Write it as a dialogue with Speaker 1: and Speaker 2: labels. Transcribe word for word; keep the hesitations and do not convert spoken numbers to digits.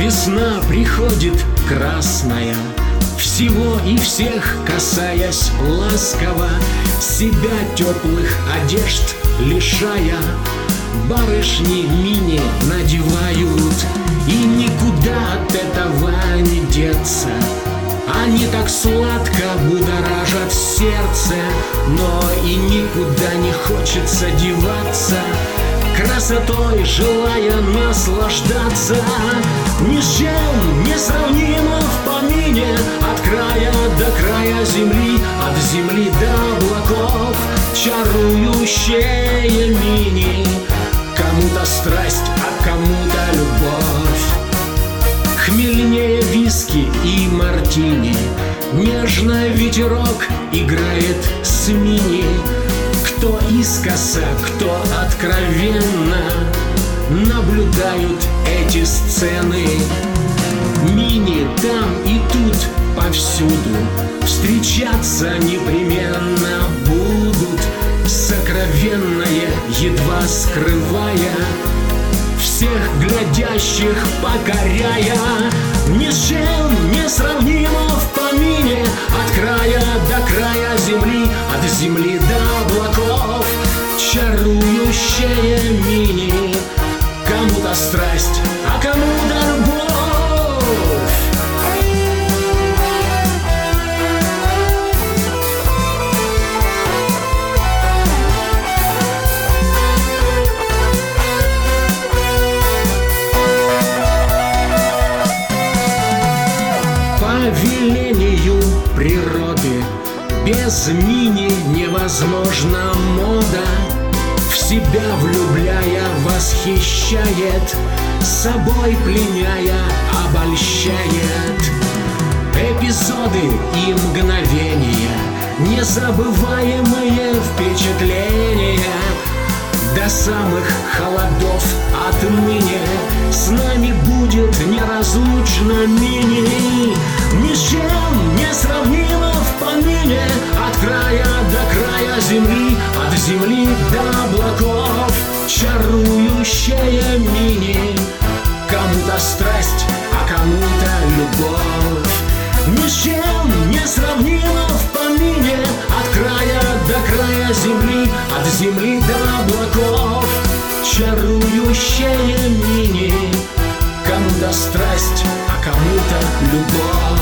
Speaker 1: Весна приходит красная, всего и всех касаясь ласково, себя теплых одежд лишая. Барышни мини надевают, и никуда от этого не деться. Они так сладко будоражат сердце, но и никуда не хочется деваться, красотой желая наслаждаться. Ни с чем не сравнимо в помине, от края до края земли, от земли до облаков, чарующее мини. Кому-то страсть, а кому-то любовь. Хмельнее виски и мартини, нежно ветерок играет с мини. Кто искоса, кто откровенно наблюдают эти сцены. Мини там и тут повсюду встречаться непременно будут, сокровенное едва скрывая, всех глядящих покоряя. Ни с чем не сравнимо в помине, от края до края земли, от земли до облаков, чарующее мини. Кому-то страсть, а кому-то любовь. По велению природы без мини невозможна мода. В себя влюбляя восхищает, собой пленяя обольщает. Эпизоды и мгновения, незабываемые впечатления. До самых холодов отныне с нами будет неразлучно мини. Ни с чем не сравнимо в помине, от края до края земли, от земли до облаков, чарующее мини. Кому-то страсть, а кому-то любовь. Ни с чем не сравнимо в помине, от края до края земли, от земли до облаков, чарующее мини. Кому-то страсть, а кому-то любовь.